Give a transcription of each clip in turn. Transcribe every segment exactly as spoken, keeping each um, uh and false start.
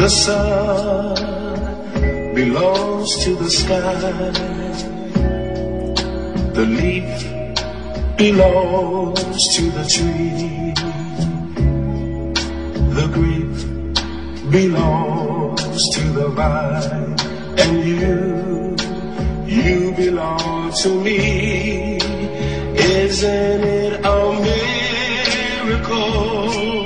The sun belongs to the sky. The leaf belongs to the tree. The grape belongs to the vine. And you, you belong to me. Isn't it a miracle?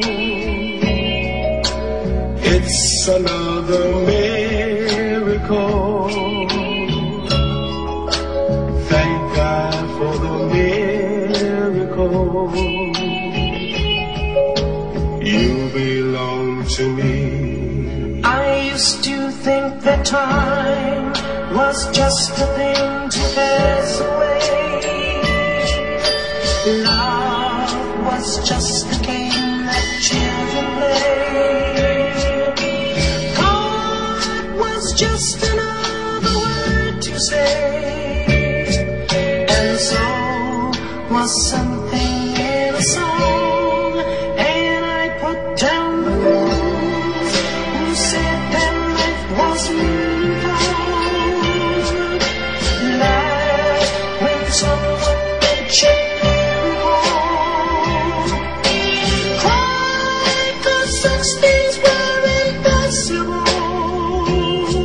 It's another miracle. Thank God for the miracle. You belong to me. I used to think that time was just a thing to pass away. Love was just a game that children play. God was just another word to say. And so was something in a song. And I put down the fools who said that life was meaningful. Like when someone mentioned things were impossible.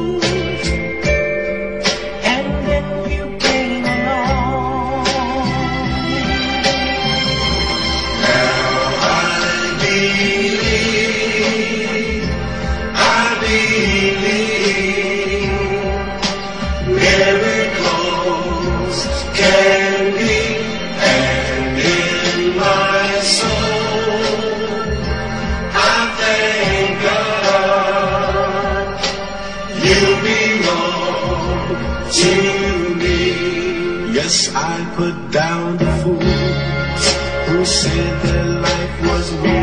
And then you came along. Now I believe, I believe miracles can be, and in my soul I thank God you belong to me. Yes, I put down the fools who said that life was meaningless.